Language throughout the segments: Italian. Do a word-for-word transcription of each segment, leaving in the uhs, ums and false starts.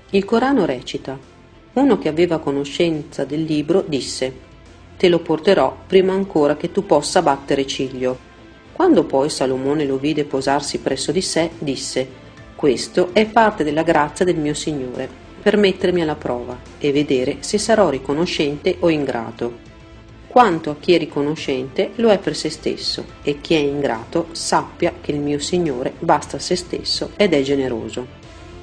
Il Corano recita: uno che aveva conoscenza del libro disse: te lo porterò prima ancora che tu possa battere ciglio. Quando poi Salomone lo vide posarsi presso di sé, disse: questo è parte della grazia del mio Signore, per mettermi alla prova e vedere se sarò riconoscente o ingrato. Quanto a chi è riconoscente lo è per se stesso, e chi è ingrato sappia che il mio Signore basta a se stesso ed è generoso.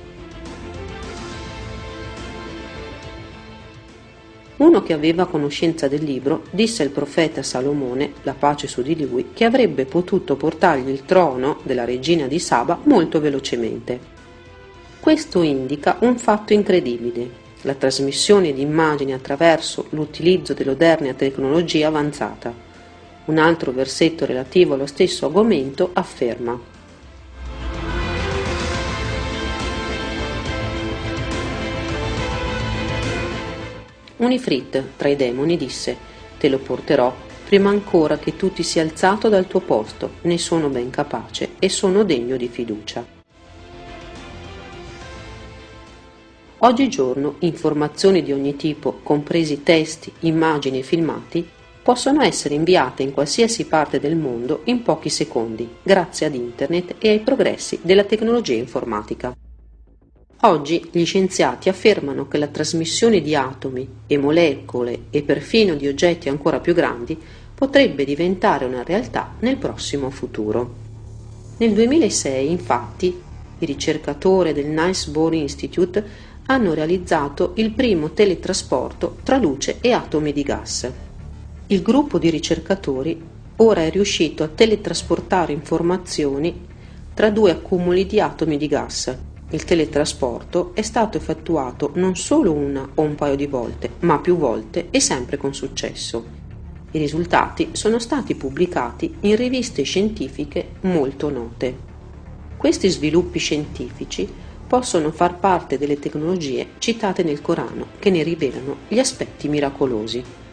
Uno che aveva conoscenza del libro disse al profeta Salomone, la pace su di lui, che avrebbe potuto portargli il trono della regina di Saba molto velocemente. Questo indica un fatto incredibile: la trasmissione di immagini attraverso l'utilizzo dell'odierna tecnologia avanzata. Un altro versetto relativo allo stesso argomento afferma: un ifrit tra i demoni disse: te lo porterò prima ancora che tu ti sia alzato dal tuo posto, ne sono ben capace e sono degno di fiducia. Oggigiorno informazioni di ogni tipo, compresi testi, immagini e filmati, possono essere inviate in qualsiasi parte del mondo in pochi secondi, grazie ad Internet e ai progressi della tecnologia informatica. Oggi gli scienziati affermano che la trasmissione di atomi e molecole e perfino di oggetti ancora più grandi potrebbe diventare una realtà nel prossimo futuro. Nel duemilasei, infatti, i ricercatori del Niels Bohr Institute hanno realizzato il primo teletrasporto tra luce e atomi di gas. Il gruppo di ricercatori ora è riuscito a teletrasportare informazioni tra due accumuli di atomi di gas. Il teletrasporto è stato effettuato non solo una o un paio di volte, ma più volte e sempre con successo. I risultati sono stati pubblicati in riviste scientifiche molto note. Questi sviluppi scientifici possono far parte delle tecnologie citate nel Corano, che ne rivelano gli aspetti miracolosi.